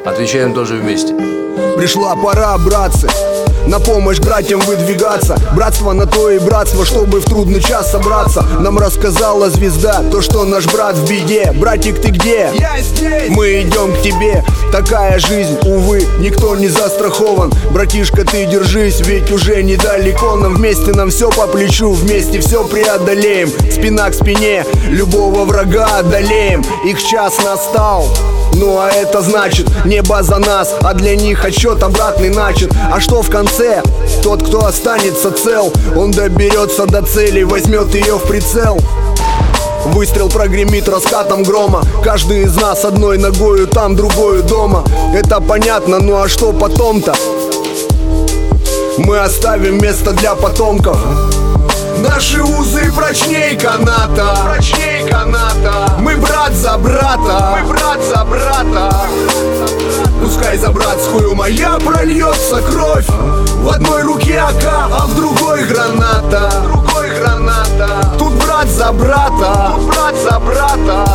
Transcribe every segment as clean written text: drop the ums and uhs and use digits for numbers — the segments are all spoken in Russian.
Отвечаем тоже вместе. Пришла пора, братцы, на помощь братьям выдвигаться. Братство на то и братство, чтобы в трудный час собраться. Нам рассказала звезда то, что наш брат в беде. Братик, ты где? Я здесь. Мы идем к тебе. Такая жизнь, увы, никто не застрахован. Братишка, ты держись, ведь уже недалеко. Нам вместе, нам все по плечу, вместе все преодолеем. Спина к спине, любого врага одолеем. Их час настал. Ну а это значит, небо за нас, а для них отсчет обратный начат. А что в конце? Тот, кто останется цел, он доберется до цели, возьмет ее в прицел. Выстрел прогремит раскатом грома. Каждый из нас одной ногою там, другою дома. Это понятно, ну а что потом-то? Мы оставим место для потомков. Наши узы прочней каната. Прочней каната. Мы брат за брата. Мы брат за брата. Пускай за братскую моя прольется кровь. В одной руке АК, а в другой граната. Другой граната. Тут брат за брата. Тут брат за брата.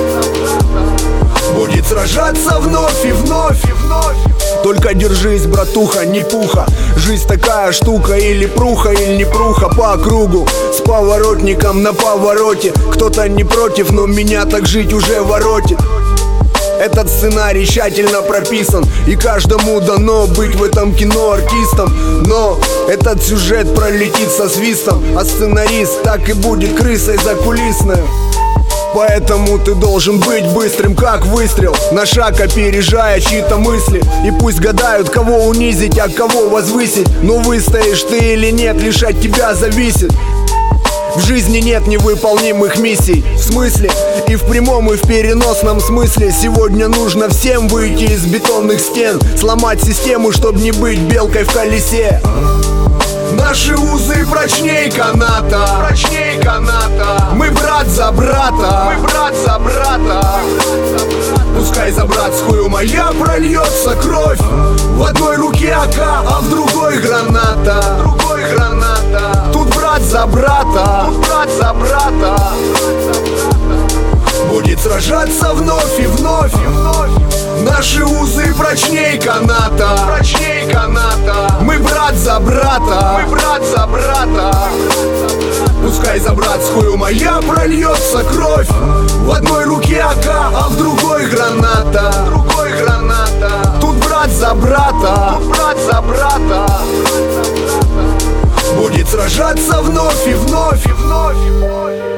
Будет сражаться вновь и вновь и вновь. Только держись, братуха, не пуха. Жизнь такая штука, или пруха, или не пруха. По кругу, с поворотником на повороте. Кто-то не против, но меня так жить уже воротит. Этот сценарий тщательно прописан, и каждому дано быть в этом кино артистом. Но этот сюжет пролетит со свистом, а сценарист так и будет крысой закулисной. Поэтому ты должен быть быстрым, как выстрел, на шаг опережая чьи-то мысли. И пусть гадают, кого унизить, а кого возвысить. Но выстоишь ты или нет, лишь от тебя зависит. В жизни нет невыполнимых миссий. В смысле? И в прямом, и в переносном смысле. Сегодня нужно всем выйти из бетонных стен, сломать систему, чтобы не быть белкой в колесе. Наши узы прочней каната. Прочней каната. Мы брат за брата. Мы брат за брата. Пускай за братскую моя прольется кровь. В одной руке АК, а в другой граната. Другой граната. Тут брат за брата. Тут брат за брата. Будет сражаться вновь и вновь и вновь. Наши узы прочней каната. Прочней каната. Мы брат за брата. Мы брат за брата. Пускай за братскую моя прольется кровь. В одной руке АК, а в другой граната. Другой граната. Тут брат за брата. Тут брат за брата. Будет сражаться вновь и вновь и вновь и вновь.